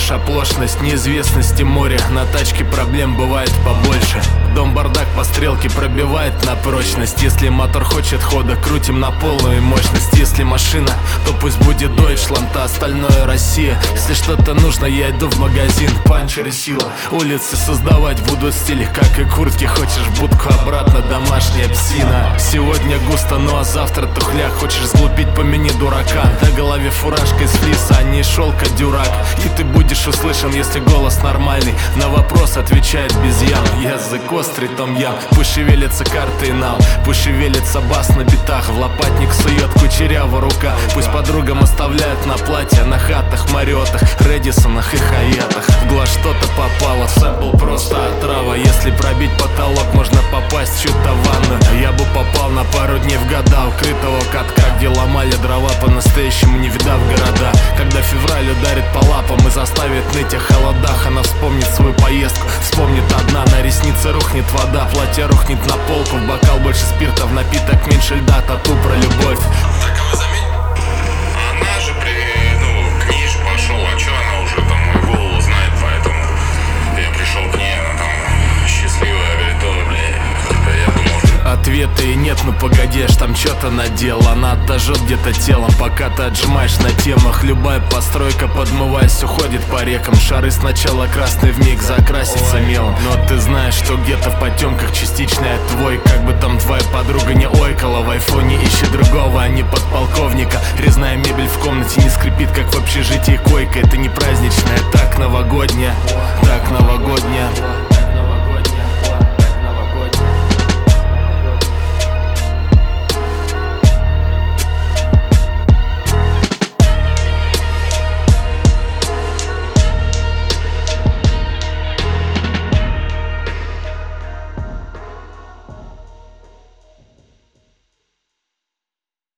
понимаешь оплошность неизвестности моря. На тачке проблем бывает побольше. Дом бардак по стрелке пробивает на прочность. Если мотор хочет хода, крутим на полную мощность. Если машина, то пусть будет Deutschland, а остальное Россия. Если что-то нужно, я иду в магазин. Панчер и сила. Улицы создавать будут стиль, как и куртки. Хочешь будку обратно, домашняя псина. Сегодня густо, ну а завтра тухляк. Хочешь сглупить, помяни дурака. На голове фуражка из флиса, а не из шелка дюрак. И ты будешь услышан, если голос нормальный. На вопрос отвечает без ям. Язык острый, том ям. Пусть шевелятся карты и нам, пусть шевелится бас на битах. В лопатник сует кучерява рука. Пусть подругам оставляют на платье, на хатах, мариотах, Редисонах и Хаятах. В глаз что-то попало, сэмпл просто отрава. Если пробить потолок, можно попасть в чью-то ванну. Я бы попал на пару дней в года укрытого катка, где ломали дрова по-настоящему, не видав города. Когда февраль ударит по лапам и заставит ныть о холодах, она вспомнит свою поездку, вспомнит одна. На реснице рухнет вода, платье рухнет на полку. В бокал больше спирта, в напиток меньше льда. Тату про любовь. Так, а вы заметили? Она же к ней же пошел, а чё она уже там мою голову знает, поэтому я пришел к ней, она там счастливая, говорит, ой, бля, я думал, что... Ответа и нет, ну погоди, аж там чё-то надел. Она отожжет где-то телом, пока ты отжимаешь на темах. Любая постройка, подмываясь, уходит по рекам. Шары сначала красный вмиг закрасится мелом. Но ты знаешь, что где-то в потемках частичная твой. Как бы там твоя подруга не ойкала, в айфоне ищи другого, а не подполковника. Резная мебель в комнате не скрипит, как в общежитии койка. Это не праздничная, так новогодняя, так новогодняя.